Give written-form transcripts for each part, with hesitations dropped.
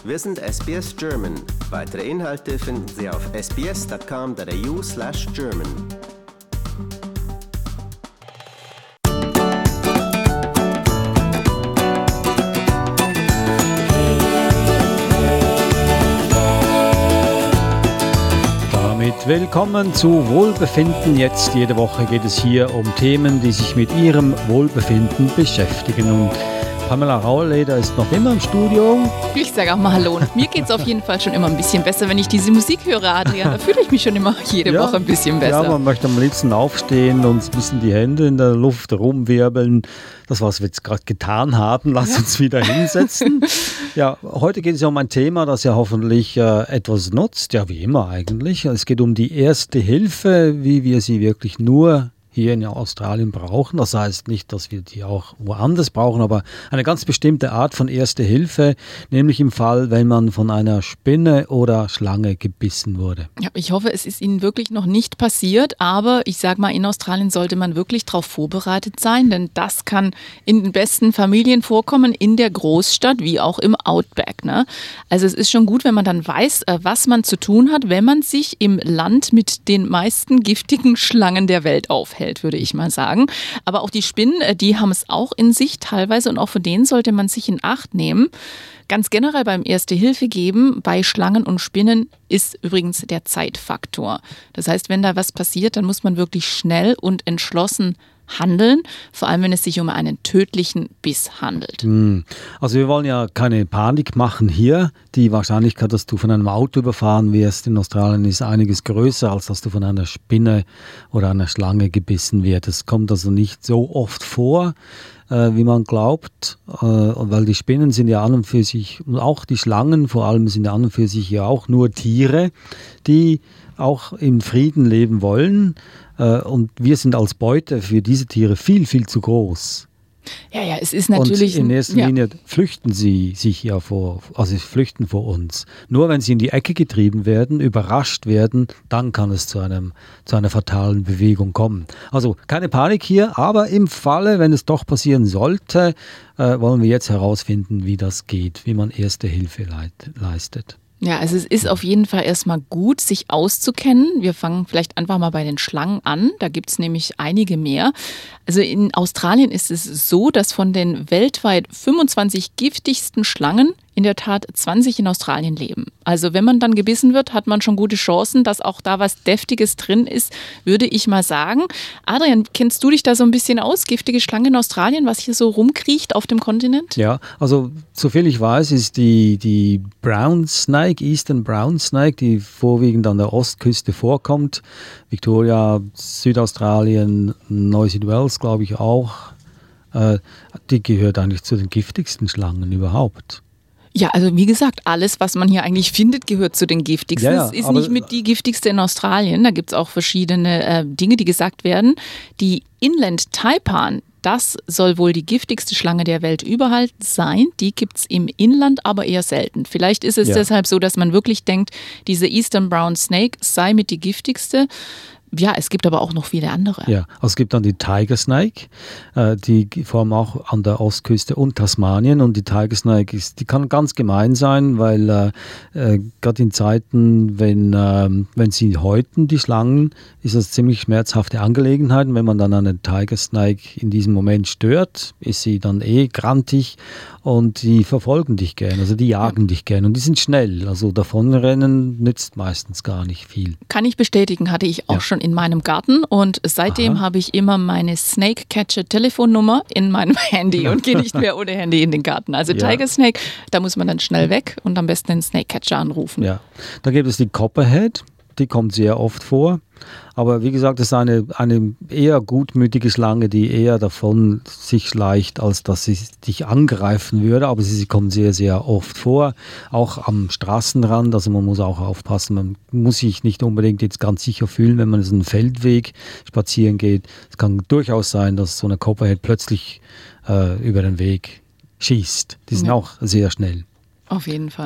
Wir sind SBS German. Weitere Inhalte finden Sie auf sbs.com.au/German. Willkommen zu Wohlbefinden jetzt. Jede Woche geht es hier um Themen, die sich mit Ihrem Wohlbefinden beschäftigen. Und Pamela Rauleder ist noch immer im Studio. Ich sage auch mal Hallo. Und mir geht es auf jeden Fall schon immer ein bisschen besser, wenn ich diese Musik höre, Adrian. Da fühle ich mich schon immer jede Woche ein bisschen besser. Ja, man möchte am liebsten aufstehen und ein bisschen die Hände in der Luft rumwirbeln. Das, was wir jetzt gerade getan haben, lass uns wieder hinsetzen. Ja, heute geht es ja um ein Thema, das ja hoffentlich etwas nutzt, ja wie immer eigentlich. Es geht um die Erste Hilfe, wie wir sie wirklich nur hier in Australien brauchen. Das heißt nicht, dass wir die auch woanders brauchen, aber eine ganz bestimmte Art von Erste Hilfe, nämlich im Fall, wenn man von einer Spinne oder Schlange gebissen wurde. Ja, ich hoffe, es ist Ihnen wirklich noch nicht passiert, aber ich sage mal, in Australien sollte man wirklich darauf vorbereitet sein, denn das kann in den besten Familien vorkommen, in der Großstadt wie auch im Outback. Ne? Also es ist schon gut, wenn man dann weiß, was man zu tun hat, wenn man sich im Land mit den meisten giftigen Schlangen der Welt aufhält, würde ich mal sagen. Aber auch die Spinnen, die haben es auch in sich teilweise und auch vor denen sollte man sich in Acht nehmen. Ganz generell beim Erste Hilfe geben bei Schlangen und Spinnen ist übrigens der Zeitfaktor. Das heißt, wenn da was passiert, dann muss man wirklich schnell und entschlossen handeln, vor allem wenn es sich um einen tödlichen Biss handelt. Also wir wollen ja keine Panik machen hier. Die Wahrscheinlichkeit, dass du von einem Auto überfahren wirst in Australien, ist einiges größer, als dass du von einer Spinne oder einer Schlange gebissen wirst. Das kommt also nicht so oft vor, wie man glaubt, weil die Spinnen sind ja an und für sich, und auch die Schlangen vor allem sind ja an und für sich ja auch nur Tiere, die auch im Frieden leben wollen. Und wir sind als Beute für diese Tiere viel, viel zu groß. Ja, es ist natürlich... Und in erster Linie flüchten sie sich ja sie flüchten vor uns. Nur wenn sie in die Ecke getrieben werden, überrascht werden, dann kann es zu einer fatalen Bewegung kommen. Also keine Panik hier, aber im Falle, wenn es doch passieren sollte, wollen wir jetzt herausfinden, wie das geht, wie man Erste Hilfe leistet. Ja, also es ist auf jeden Fall erstmal gut, sich auszukennen. Wir fangen vielleicht einfach mal bei den Schlangen an. Da gibt es nämlich einige mehr. Also in Australien ist es so, dass von den weltweit 25 giftigsten Schlangen in der Tat 20 in Australien leben. Also wenn man dann gebissen wird, hat man schon gute Chancen, dass auch da was Deftiges drin ist, würde ich mal sagen. Adrian, kennst du dich da so ein bisschen aus? Giftige Schlangen in Australien, was hier so rumkriecht auf dem Kontinent? Ja, also soviel ich weiß, ist die Brown Snake, Eastern Brown Snake, die vorwiegend an der Ostküste vorkommt. Victoria, Südaustralien, Neuseeland, glaube ich auch. Die gehört eigentlich zu den giftigsten Schlangen überhaupt. Ja, also wie gesagt, alles, was man hier eigentlich findet, gehört zu den giftigsten. Ja, es ist nicht mit die giftigste in Australien. Da gibt es auch verschiedene Dinge, die gesagt werden. Die Inland Taipan, das soll wohl die giftigste Schlange der Welt überhaupt sein. Die gibt es im Inland, aber eher selten. Vielleicht ist es deshalb so, dass man wirklich denkt, diese Eastern Brown Snake sei mit die giftigste. Ja, es gibt aber auch noch viele andere. Ja, also es gibt dann die Tiger Snake, die vor allem auch an der Ostküste und Tasmanien. Und die Tiger Snake die kann ganz gemein sein, weil gerade in Zeiten, wenn sie häuten, die Schlangen, ist das ziemlich schmerzhafte Angelegenheit. Und wenn man dann eine Tiger Snake in diesem Moment stört, ist sie dann grantig und die verfolgen dich gern, also die jagen dich gern und die sind schnell. Also davonrennen nützt meistens gar nicht viel. Kann ich bestätigen, hatte ich auch schon in meinem Garten und seitdem habe ich immer meine Snake Catcher Telefonnummer in meinem Handy und gehe nicht mehr ohne Handy in den Garten. Also Tiger Snake, da muss man dann schnell weg und am besten den Snake Catcher anrufen. Ja, da gibt es die Copperhead, die kommt sehr oft vor. Aber wie gesagt, das ist eine eher gutmütige Schlange, die eher davon sich schleicht, als dass sie dich angreifen würde. Aber sie kommt sehr, sehr oft vor, auch am Straßenrand. Also man muss auch aufpassen, man muss sich nicht unbedingt jetzt ganz sicher fühlen, wenn man so einen Feldweg spazieren geht. Es kann durchaus sein, dass so eine Copperhead plötzlich über den Weg schießt. Die sind auch sehr schnell. Auf jeden Fall.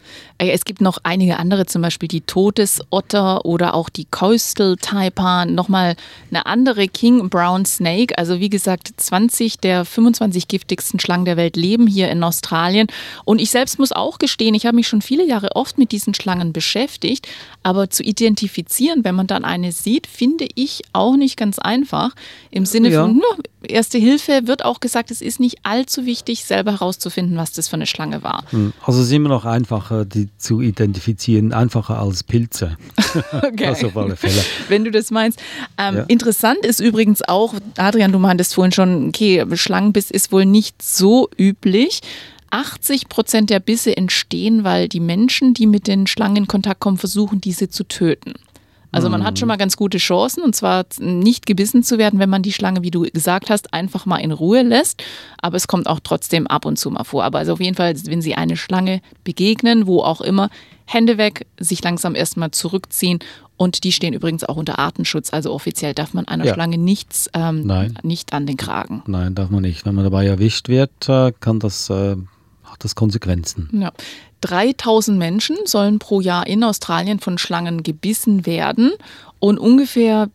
Es gibt noch einige andere, zum Beispiel die Todesotter oder auch die Coastal Taipan, nochmal eine andere King Brown Snake. Also wie gesagt, 20 der 25 giftigsten Schlangen der Welt leben hier in Australien. Und ich selbst muss auch gestehen, ich habe mich schon viele Jahre oft mit diesen Schlangen beschäftigt. Aber zu identifizieren, wenn man dann eine sieht, finde ich auch nicht ganz einfach. Im Sinne von Erste Hilfe wird auch gesagt, es ist nicht allzu wichtig, selber herauszufinden, was das für eine Schlange war. Also es ist immer noch einfacher, die zu identifizieren, einfacher als Pilze. Okay. Also auf alle Fälle. Wenn du das meinst. Interessant ist übrigens auch, Adrian, du meintest vorhin schon, okay, Schlangenbiss ist wohl nicht so üblich. 80% der Bisse entstehen, weil die Menschen, die mit den Schlangen in Kontakt kommen, versuchen, diese zu töten. Also man hat schon mal ganz gute Chancen, und zwar nicht gebissen zu werden, wenn man die Schlange, wie du gesagt hast, einfach mal in Ruhe lässt. Aber es kommt auch trotzdem ab und zu mal vor. Aber also auf jeden Fall, wenn Sie eine Schlange begegnen, wo auch immer, Hände weg, sich langsam erstmal zurückziehen. Und die stehen übrigens auch unter Artenschutz. Also offiziell darf man einer Schlange nichts nicht an den Kragen. Nein, darf man nicht. Wenn man dabei erwischt wird, hat das Konsequenzen. Ja. 3000 Menschen sollen pro Jahr in Australien von Schlangen gebissen werden und ungefähr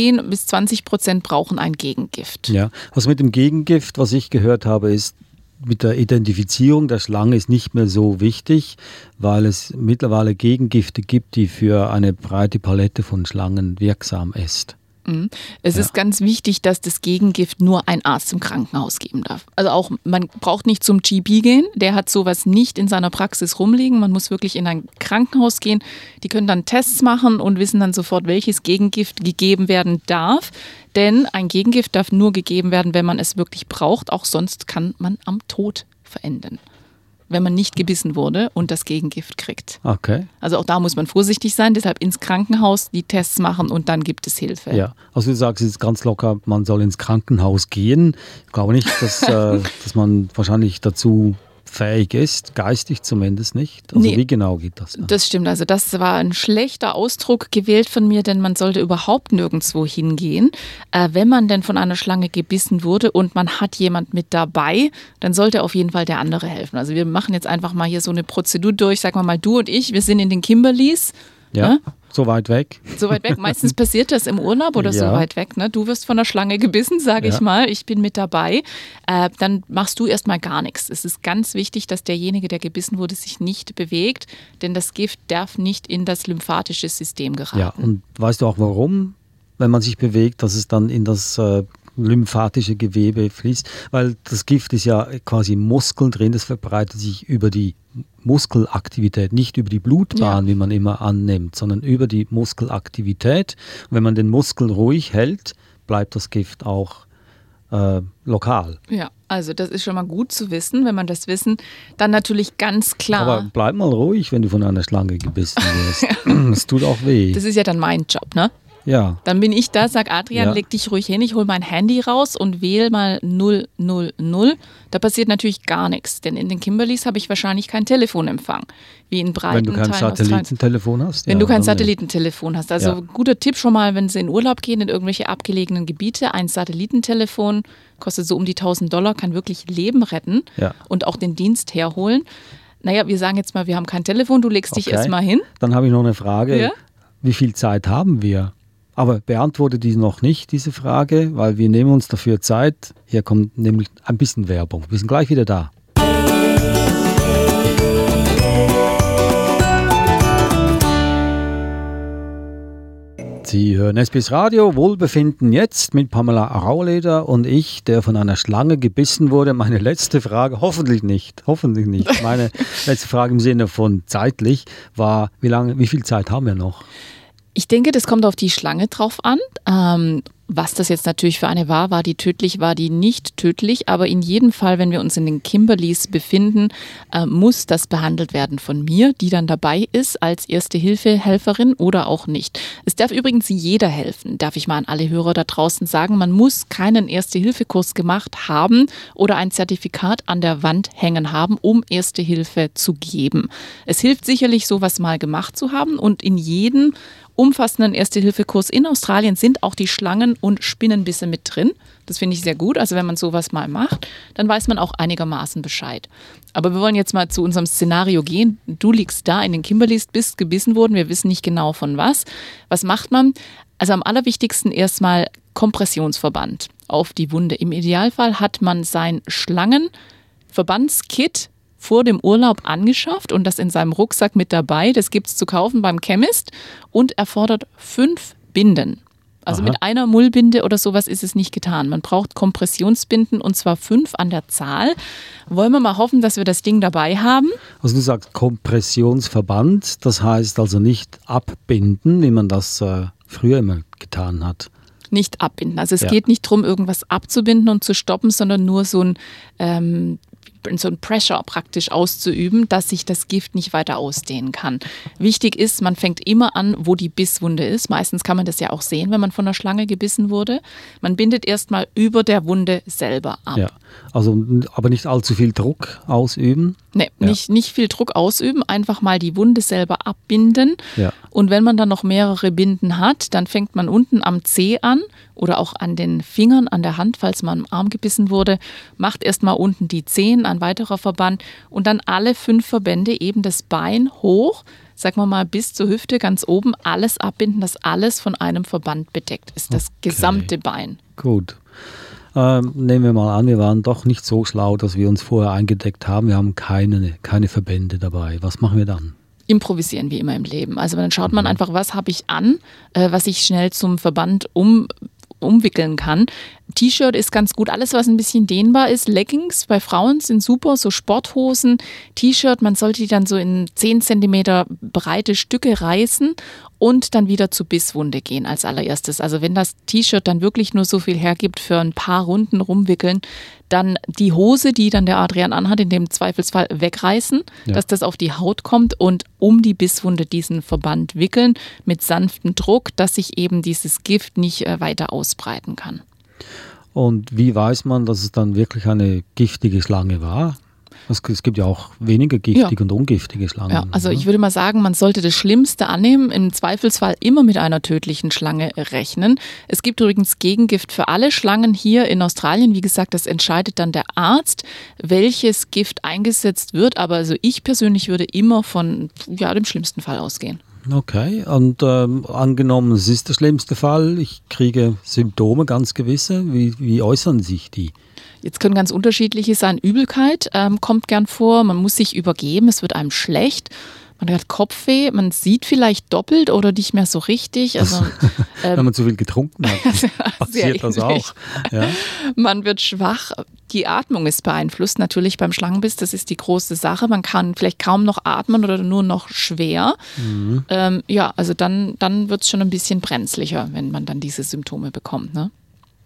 10-20% brauchen ein Gegengift. Ja, also mit dem Gegengift, was ich gehört habe, ist, mit der Identifizierung der Schlange ist nicht mehr so wichtig, weil es mittlerweile Gegengifte gibt, die für eine breite Palette von Schlangen wirksam ist. Es ist ganz wichtig, dass das Gegengift nur ein Arzt im Krankenhaus geben darf. Also auch, man braucht nicht zum GP gehen, der hat sowas nicht in seiner Praxis rumliegen. Man muss wirklich in ein Krankenhaus gehen. Die können dann Tests machen und wissen dann sofort, welches Gegengift gegeben werden darf. Denn ein Gegengift darf nur gegeben werden, wenn man es wirklich braucht. Auch sonst kann man am Tod verenden, wenn man nicht gebissen wurde und das Gegengift kriegt. Okay. Also auch da muss man vorsichtig sein, deshalb ins Krankenhaus die Tests machen und dann gibt es Hilfe. Ja, also du sagst jetzt ganz locker, man soll ins Krankenhaus gehen. Ich glaube nicht, dass man wahrscheinlich dazu fähig ist, geistig zumindest nicht. Also wie genau geht das dann? Das stimmt, also das war ein schlechter Ausdruck gewählt von mir, denn man sollte überhaupt nirgendwo hingehen. Wenn man denn von einer Schlange gebissen wurde und man hat jemand mit dabei, dann sollte auf jeden Fall der andere helfen. Also wir machen jetzt einfach mal hier so eine Prozedur durch, sagen wir mal du und ich, wir sind in den Kimberleys. Ja. So weit weg. So weit weg. Meistens passiert das im Urlaub oder so weit weg. Ne? Du wirst von der Schlange gebissen, sage ich mal. Ich bin mit dabei. Dann machst du erstmal gar nichts. Es ist ganz wichtig, dass derjenige, der gebissen wurde, sich nicht bewegt, denn das Gift darf nicht in das lymphatische System geraten. Ja, und weißt du auch warum, wenn man sich bewegt, dass es dann in das lymphatische Gewebe fließt? Weil das Gift ist ja quasi im Muskel drin, das verbreitet sich über die Muskelaktivität, nicht über die Blutbahn, wie man immer annimmt, sondern über die Muskelaktivität. Und wenn man den Muskel ruhig hält, bleibt das Gift auch lokal. Ja, also das ist schon mal gut zu wissen, wenn man das wissen, dann natürlich ganz klar. Aber bleib mal ruhig, wenn du von einer Schlange gebissen wirst. Es tut auch weh. Das ist ja dann mein Job, ne? Ja. Dann bin ich da, sag Adrian, leg dich ruhig hin, ich hole mein Handy raus und wähle mal 000. Da passiert natürlich gar nichts, denn in den Kimberleys habe ich wahrscheinlich keinen Telefonempfang, wie in breiten Teilen. Wenn du kein Satellitentelefon hast? Wenn du kein Satellitentelefon hast. Also guter Tipp schon mal, wenn Sie in Urlaub gehen, in irgendwelche abgelegenen Gebiete, ein Satellitentelefon kostet so um die $1000, kann wirklich Leben retten und auch den Dienst herholen. Naja, wir sagen jetzt mal, wir haben kein Telefon, du legst dich erst mal hin. Dann habe ich noch eine Frage. Ja? Wie viel Zeit haben wir? Aber beantworte die noch nicht, diese Frage, weil wir nehmen uns dafür Zeit. Hier kommt nämlich ein bisschen Werbung. Wir sind gleich wieder da. Sie hören SBS Radio, Wohlbefinden jetzt mit Pamela Rauleder und ich, der von einer Schlange gebissen wurde. Meine letzte Frage, hoffentlich nicht. Meine letzte Frage im Sinne von zeitlich war, wie viel Zeit haben wir noch? Ich denke, das kommt auf die Schlange drauf an. Was das jetzt natürlich für eine war die tödlich, war die nicht tödlich. Aber in jedem Fall, wenn wir uns in den Kimberleys befinden, muss das behandelt werden von mir, die dann dabei ist als Erste-Hilfe-Helferin oder auch nicht. Es darf übrigens jeder helfen, darf ich mal an alle Hörer da draußen sagen. Man muss keinen Erste-Hilfe-Kurs gemacht haben oder ein Zertifikat an der Wand hängen haben, um Erste Hilfe zu geben. Es hilft sicherlich, sowas mal gemacht zu haben, und in jedem umfassenden Erste-Hilfe-Kurs in Australien sind auch die Schlangen- und Spinnenbisse mit drin. Das finde ich sehr gut. Also wenn man sowas mal macht, dann weiß man auch einigermaßen Bescheid. Aber wir wollen jetzt mal zu unserem Szenario gehen. Du liegst da in den Kimberleys, bist gebissen worden. Wir wissen nicht genau von was. Was macht man? Also am allerwichtigsten erstmal Kompressionsverband auf die Wunde. Im Idealfall hat man sein Schlangenverbandskit vor dem Urlaub angeschafft und das in seinem Rucksack mit dabei. Das gibt es zu kaufen beim Chemist und erfordert 5 Binden. Also mit einer Mullbinde oder sowas ist es nicht getan. Man braucht Kompressionsbinden und zwar 5 an der Zahl. Wollen wir mal hoffen, dass wir das Ding dabei haben? Also du sagst Kompressionsverband, das heißt also nicht abbinden, wie man das früher immer getan hat. Nicht abbinden. Also es geht nicht darum, irgendwas abzubinden und zu stoppen, sondern nur so ein Pressure praktisch auszuüben, dass sich das Gift nicht weiter ausdehnen kann. Wichtig ist, man fängt immer an, wo die Bisswunde ist. Meistens kann man das ja auch sehen, wenn man von einer Schlange gebissen wurde. Man bindet erstmal über der Wunde selber ab. Ja, also aber nicht allzu viel Druck ausüben. Nee, nicht viel Druck ausüben, einfach mal die Wunde selber abbinden. Ja. Und wenn man dann noch mehrere Binden hat, dann fängt man unten am Zeh an oder auch an den Fingern, an der Hand, falls man am Arm gebissen wurde, macht erstmal unten die Zehen, ein weiterer Verband und dann alle 5 Verbände eben das Bein hoch, sagen wir mal bis zur Hüfte ganz oben, alles abbinden, dass alles von einem Verband bedeckt ist, das gesamte Bein. Gut. Nehmen wir mal an, wir waren doch nicht so schlau, dass wir uns vorher eingedeckt haben. Wir haben keine Verbände dabei. Was machen wir dann? Improvisieren wie immer im Leben. Also dann schaut man einfach, was habe ich an, was ich schnell zum Verband umwickeln kann. T-Shirt ist ganz gut, alles was ein bisschen dehnbar ist. Leggings bei Frauen sind super, so Sporthosen, T-Shirt, man sollte die dann so in 10 cm breite Stücke reißen und dann wieder zur Bisswunde gehen als allererstes. Also wenn das T-Shirt dann wirklich nur so viel hergibt für ein paar Runden rumwickeln, dann die Hose, die dann der Adrian anhat, in dem Zweifelsfall wegreißen, dass das auf die Haut kommt und um die Bisswunde diesen Verband wickeln mit sanftem Druck, dass sich eben dieses Gift nicht weiter ausbreiten kann. Und wie weiß man, dass es dann wirklich eine giftige Schlange war? Es gibt ja auch weniger giftige und ungiftige Schlangen. Ja, also ich würde mal sagen, man sollte das Schlimmste annehmen, im Zweifelsfall immer mit einer tödlichen Schlange rechnen. Es gibt übrigens Gegengift für alle Schlangen hier in Australien. Wie gesagt, das entscheidet dann der Arzt, welches Gift eingesetzt wird. Aber also ich persönlich würde immer von dem schlimmsten Fall ausgehen. Okay, und angenommen, es ist der schlimmste Fall, ich kriege Symptome, ganz gewisse, wie äußern sich die? Jetzt können ganz unterschiedliche sein. Übelkeit kommt gern vor, man muss sich übergeben, es wird einem schlecht. Man hat Kopfweh, man sieht vielleicht doppelt oder nicht mehr so richtig. Also, wenn man zu viel getrunken hat, passiert das auch. Ja. Man wird schwach, die Atmung ist beeinflusst, natürlich beim Schlangenbiss, das ist die große Sache. Man kann vielleicht kaum noch atmen oder nur noch schwer. Also dann wird es schon ein bisschen brenzlicher, wenn man dann diese Symptome bekommt. Ne?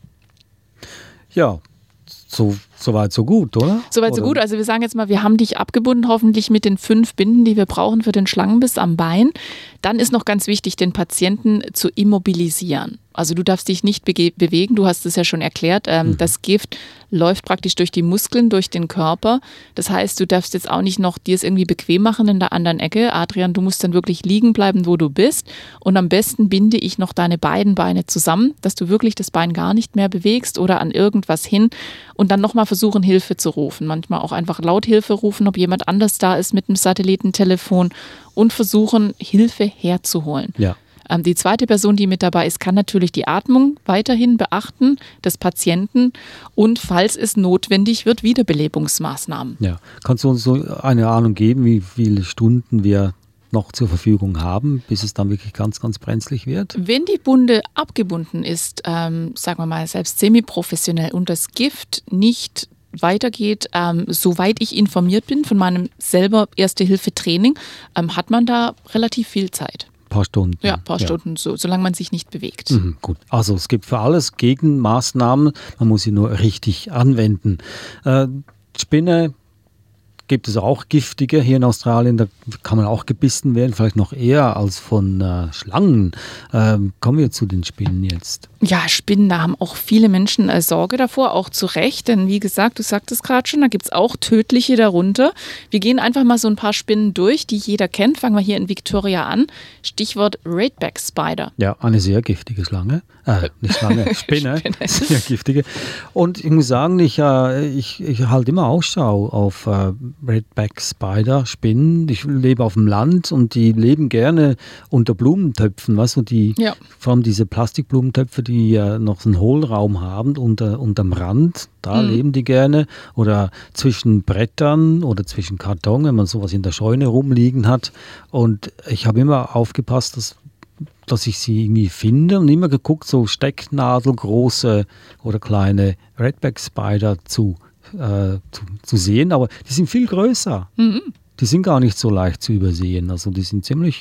Ja, so weit, so gut, oder? Soweit, so gut. Also wir sagen jetzt mal, wir haben dich abgebunden, hoffentlich mit den 5 Binden, die wir brauchen für den Schlangenbiss am Bein. Dann ist noch ganz wichtig, den Patienten zu immobilisieren. Also du darfst dich nicht bewegen, du hast es ja schon erklärt. Das Gift läuft praktisch durch die Muskeln, durch den Körper. Das heißt, du darfst jetzt auch nicht noch dir es irgendwie bequem machen in der anderen Ecke. Adrian, du musst dann wirklich liegen bleiben, wo du bist. Und am besten binde ich noch deine beiden Beine zusammen, dass du wirklich das Bein gar nicht mehr bewegst oder an irgendwas hin. Und dann nochmal versuchen, Hilfe zu rufen. Manchmal auch einfach laut Hilfe rufen, ob jemand anders da ist mit dem Satellitentelefon und versuchen, Hilfe herzuholen. Ja. Die zweite Person, die mit dabei ist, kann natürlich die Atmung weiterhin beachten des Patienten und falls es notwendig wird, Wiederbelebungsmaßnahmen. Ja. Kannst du uns so eine Ahnung geben, wie viele Stunden wir noch zur Verfügung haben, bis es dann wirklich ganz, ganz brenzlig wird? Wenn die Wunde abgebunden ist, sagen wir mal selbst semi-professionell und das Gift nicht weitergeht, soweit ich informiert bin von meinem selber Erste-Hilfe-Training, hat man da relativ viel Zeit. Ein paar Stunden. Ja, ein paar Stunden, solange man sich nicht bewegt. Gut, also es gibt für alles Gegenmaßnahmen, man muss sie nur richtig anwenden. Spinne gibt es auch giftige hier in Australien, da kann man auch gebissen werden, vielleicht noch eher als von Schlangen. Kommen wir zu den Spinnen jetzt. Ja, Spinnen, da haben auch viele Menschen Sorge davor, auch zu Recht, denn wie gesagt, du sagtest gerade schon, da gibt es auch tödliche darunter. Wir gehen einfach mal so ein paar Spinnen durch, die jeder kennt. Fangen wir hier in Victoria an. Stichwort Redback Spider. Ja, eine sehr giftige Schlange. Nicht Schlange, Spinne. Sehr giftige. Und ich muss sagen, ich halte immer Ausschau auf Redback Spider, Spinnen. Ich lebe auf dem Land und die leben gerne unter Blumentöpfen, weißt du, vor allem diese Plastikblumentöpfe, die noch so einen Hohlraum haben unterm Rand, da leben die gerne. Oder zwischen Brettern oder zwischen Karton, wenn man sowas in der Scheune rumliegen hat. Und ich habe immer aufgepasst, dass ich sie irgendwie finde und immer geguckt, so stecknadelgroße oder kleine Redback Spider zu sehen, aber die sind viel größer. Mhm. Die sind gar nicht so leicht zu übersehen. Also die sind ziemlich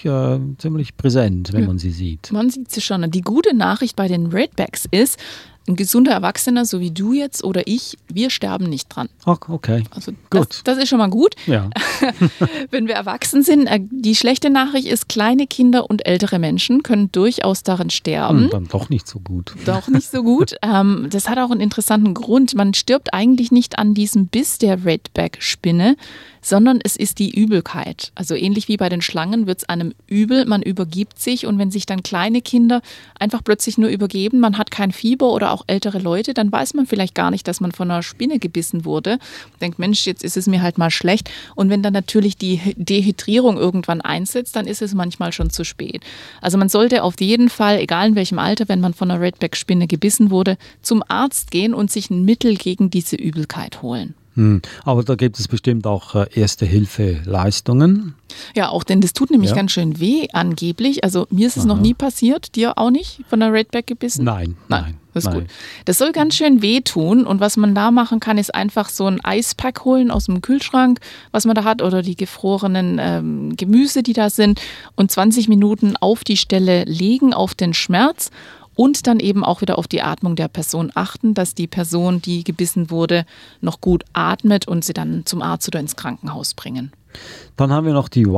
präsent, wenn man sie sieht. Man sieht sie schon. Die gute Nachricht bei den Redbacks ist, ein gesunder Erwachsener, so wie du jetzt oder ich, wir sterben nicht dran. Ach, okay. Also gut. Das ist schon mal gut. Ja. Wenn wir erwachsen sind, die schlechte Nachricht ist, kleine Kinder und ältere Menschen können durchaus daran sterben. Dann doch nicht so gut. Doch nicht so gut. Das hat auch einen interessanten Grund. Man stirbt eigentlich nicht an diesem Biss der Redback-Spinne, sondern es ist die Übelkeit. Also ähnlich wie bei den Schlangen wird es einem übel, man übergibt sich und wenn sich dann kleine Kinder einfach plötzlich nur übergeben, man hat kein Fieber oder auch ältere Leute, dann weiß man vielleicht gar nicht, dass man von einer Spinne gebissen wurde. Denkt, Mensch, jetzt ist es mir halt mal schlecht. Und wenn dann natürlich die Dehydrierung irgendwann einsetzt, dann ist es manchmal schon zu spät. Also man sollte auf jeden Fall, egal in welchem Alter, wenn man von einer Redback-Spinne gebissen wurde, zum Arzt gehen und sich ein Mittel gegen diese Übelkeit holen. Aber da gibt es bestimmt auch Erste-Hilfe-Leistungen. Ja, auch denn das tut nämlich ganz schön weh angeblich. Also mir ist es noch nie passiert, dir auch nicht von der Redback gebissen? Nein. Das ist gut. Das soll ganz schön wehtun und was man da machen kann, ist einfach so ein Eispack holen aus dem Kühlschrank, was man da hat oder die gefrorenen Gemüse, die da sind und 20 Minuten auf die Stelle legen, auf den Schmerz. Und dann eben auch wieder auf die Atmung der Person achten, dass die Person, die gebissen wurde, noch gut atmet und sie dann zum Arzt oder ins Krankenhaus bringen. Dann haben wir noch die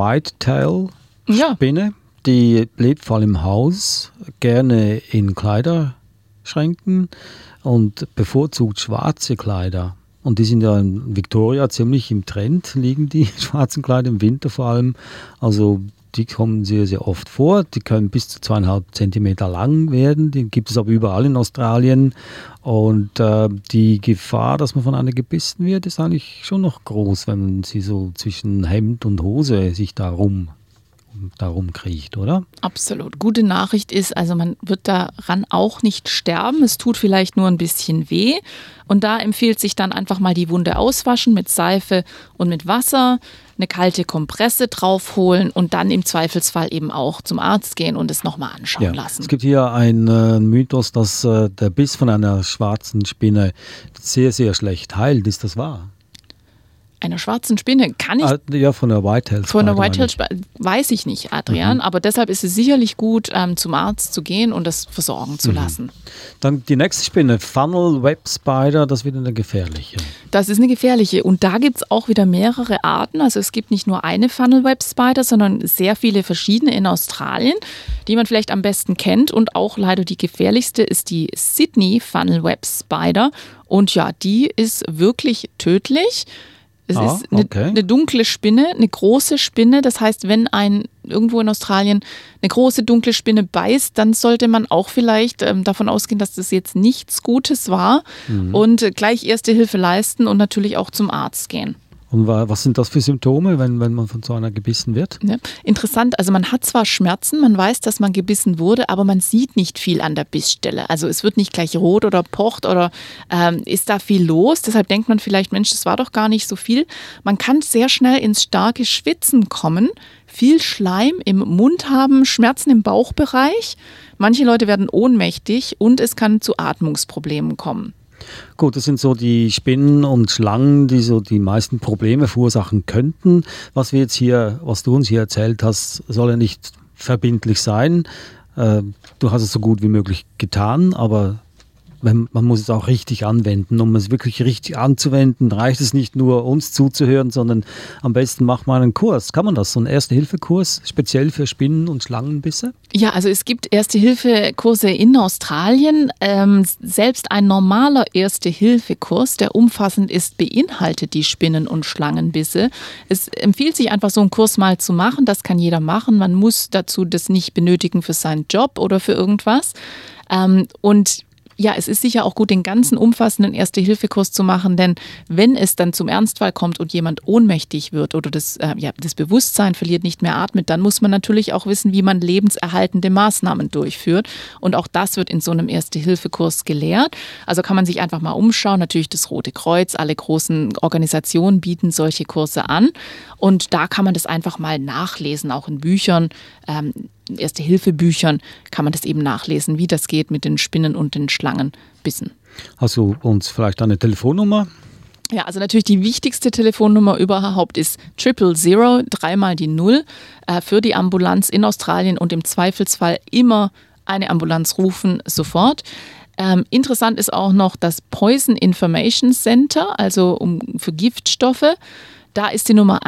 Whitetail-Spinne. Die lebt vor allem im Haus, gerne in Kleiderschränken und bevorzugt schwarze Kleider. Und die sind ja in Victoria ziemlich im Trend, liegen die schwarzen Kleider im Winter vor allem. Also die kommen sehr, sehr oft vor. Die können bis zu 2,5 Zentimeter lang werden. Die gibt es aber überall in Australien. Und die Gefahr, dass man von einer gebissen wird, ist eigentlich schon noch groß, wenn man sie so zwischen Hemd und Hose sich darum kriecht, oder? Absolut. Gute Nachricht ist, also man wird daran auch nicht sterben. Es tut vielleicht nur ein bisschen weh. Und da empfiehlt sich dann einfach mal die Wunde auswaschen mit Seife und mit Wasser, eine kalte Kompresse draufholen und dann im Zweifelsfall eben auch zum Arzt gehen und es nochmal anschauen lassen. Es gibt hier einen Mythos, dass der Biss von einer schwarzen Spinne sehr, sehr schlecht heilt. Ist das wahr? Einer schwarzen Spinne kann ich... Ja, von der Whitetail Spider. Von der Whitetail Spider weiß ich nicht, Adrian, aber deshalb ist es sicherlich gut, zum Arzt zu gehen und das versorgen zu lassen. Dann die nächste Spinne, Funnel Web Spider, das ist wieder eine gefährliche. Das ist eine gefährliche und da gibt es auch wieder mehrere Arten. Also es gibt nicht nur eine Funnel Web Spider, sondern sehr viele verschiedene in Australien, die man vielleicht am besten kennt und auch leider die gefährlichste ist die Sydney Funnel Web Spider und ja, die ist wirklich tödlich. Es ist eine dunkle Spinne, eine große Spinne. Das heißt, wenn irgendwo in Australien eine große dunkle Spinne beißt, dann sollte man auch vielleicht davon ausgehen, dass das jetzt nichts Gutes war und gleich Erste Hilfe leisten und natürlich auch zum Arzt gehen. Und was sind das für Symptome, wenn man von so einer gebissen wird? Ja, interessant, also man hat zwar Schmerzen, man weiß, dass man gebissen wurde, aber man sieht nicht viel an der Bissstelle. Also es wird nicht gleich rot oder pocht oder ist da viel los. Deshalb denkt man vielleicht, Mensch, das war doch gar nicht so viel. Man kann sehr schnell ins starke Schwitzen kommen, viel Schleim im Mund haben, Schmerzen im Bauchbereich. Manche Leute werden ohnmächtig und es kann zu Atmungsproblemen kommen. Gut, das sind so die Spinnen und Schlangen, die so die meisten Probleme verursachen könnten. Was du uns hier erzählt hast, soll ja nicht verbindlich sein. Du hast es so gut wie möglich getan, aber man muss es auch richtig anwenden. Um es wirklich richtig anzuwenden, reicht es nicht nur, uns zuzuhören, sondern am besten macht man einen Kurs. Kann man das, so einen Erste-Hilfe-Kurs, speziell für Spinnen- und Schlangenbisse? Ja, also es gibt Erste-Hilfe-Kurse in Australien. Selbst ein normaler Erste-Hilfe-Kurs, der umfassend ist, beinhaltet die Spinnen- und Schlangenbisse. Es empfiehlt sich einfach, so einen Kurs mal zu machen. Das kann jeder machen. Man muss dazu das nicht benötigen für seinen Job oder für irgendwas. Und ja, es ist sicher auch gut, den ganzen umfassenden Erste-Hilfe-Kurs zu machen, denn wenn es dann zum Ernstfall kommt und jemand ohnmächtig wird oder das Bewusstsein verliert, nicht mehr atmet, dann muss man natürlich auch wissen, wie man lebenserhaltende Maßnahmen durchführt. Und auch das wird in so einem Erste-Hilfe-Kurs gelehrt. Also kann man sich einfach mal umschauen. Natürlich das Rote Kreuz, alle großen Organisationen bieten solche Kurse an. Und da kann man das einfach mal nachlesen, auch in Büchern. Erste-Hilfe-Büchern kann man das eben nachlesen, wie das geht mit den Spinnen und den Schlangenbissen. Hast du uns vielleicht eine Telefonnummer? Ja, also natürlich die wichtigste Telefonnummer überhaupt ist 000, dreimal die 0 für die Ambulanz in Australien und im Zweifelsfall immer eine Ambulanz rufen, sofort. Interessant ist auch noch das Poison Information Center, also für Giftstoffe. Da ist die Nummer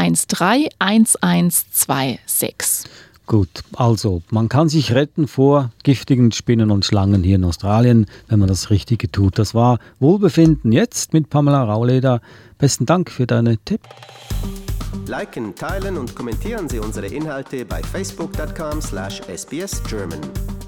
131126. Gut, also man kann sich retten vor giftigen Spinnen und Schlangen hier in Australien, wenn man das Richtige tut. Das war Wohlbefinden jetzt mit Pamela Rauleder. Besten Dank für deine Tipps. Liken, teilen und kommentieren Sie unsere Inhalte bei facebook.com/sbsgerman.